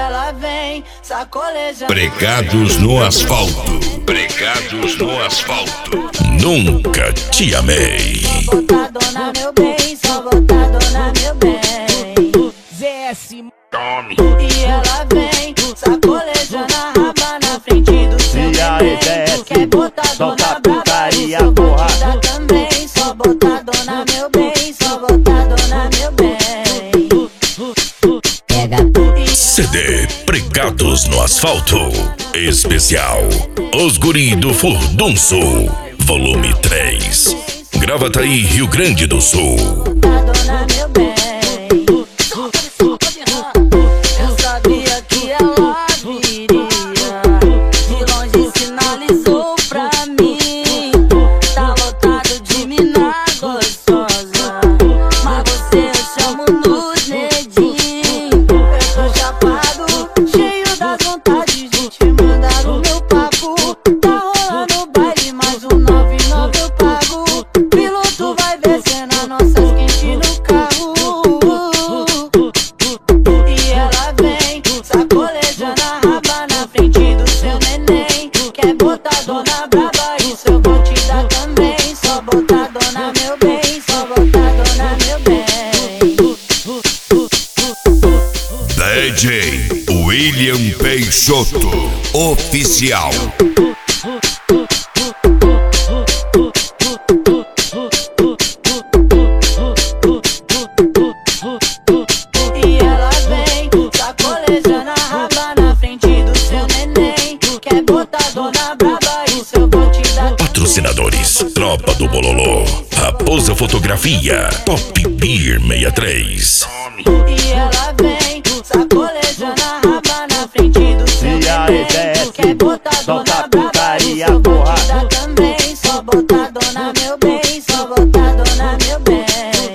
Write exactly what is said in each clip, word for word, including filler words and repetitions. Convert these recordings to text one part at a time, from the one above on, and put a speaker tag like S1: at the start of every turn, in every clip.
S1: ela vem sacolejando.
S2: Pregados no asfalto. Pregados no asfalto. Nunca te amei.
S1: Só botadona, meu bem, só botadona, meu bem.
S3: Zé S.
S2: Tome.
S1: E ela vem sacolejando a raba na frente do seu neném. Quer botadona braba e só vou te dar também. Só botadona, meu bem, só botadona, meu bem.
S2: C D Pregados no Asfalto. Especial Os Guri do Furdunço, volume três. Gravataí, Rio Grande do Sul.
S1: Botadona, meu bem. Eu sabia que ela viria. De longe sinalizou pra mim. Tá lotado de mina gostosa, mas você eu chamo nos nedinhos. Eu tô chapado, cheio das vontades de te mandar o meu papo. Tá rolando baile, mais um nove nove eu pago. Piloto vai descendo a nossas quentes no carro. E ela vem sacolejando a raba na frente do seu neném. Quer botadona braba, isso eu vou te dar também. Só botadona, meu bem, só botadona, meu bem.
S2: D J William Peixoto Oficial.
S1: E ela vem sacolejando a raba na frente do seu neném. Quer botadona braba, isso eu vou te dar.
S2: Patrocinadores: Tropa do Bololô, Raposa Fotografia, Top Beer sessenta e três.
S1: E ela vem sacolejando a raba na frente do seu neném. Quer botadona braba, isso eu vou te dar também. Só botadona, meu bem, só botadona, meu bem.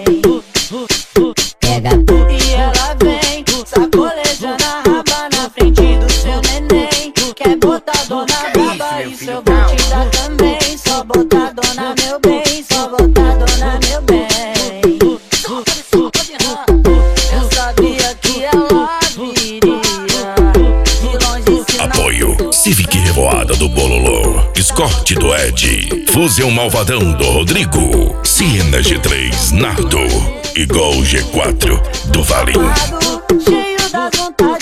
S1: E ela vem sacolejando a raba na frente do seu neném. Quer botadona braba, isso eu vou te dar também. Só botadona, meu bem, só botadona, meu bem. Eu sabia que ela viria. De longe sinalizou.
S2: Apoio Civic Revoada do Bololô, Escorte do Ed, Fusão Malvadão do Rodrigo, Siena G três Nardo e Gol G quatro do Valim.
S1: Cheio das vontades